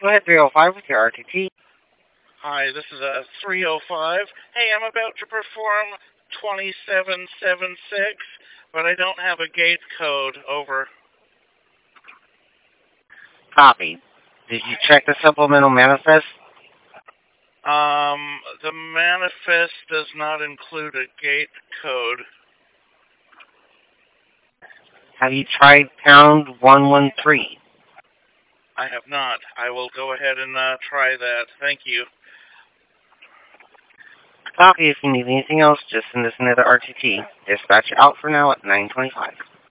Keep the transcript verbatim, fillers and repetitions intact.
Go ahead, three oh five with your R T T. Hi, this is a three oh five. Hey, I'm about to perform twenty-seven seventy-six, but I don't have a gate code. Over. Copy. Did you check the supplemental manifest? Um, the manifest does not include a gate code. Have you tried pound one one three? I have not. I will go ahead and uh, try that. Thank you. Copy. If you need anything else, just send us another R T T. Dispatch out for now at nine twenty-five.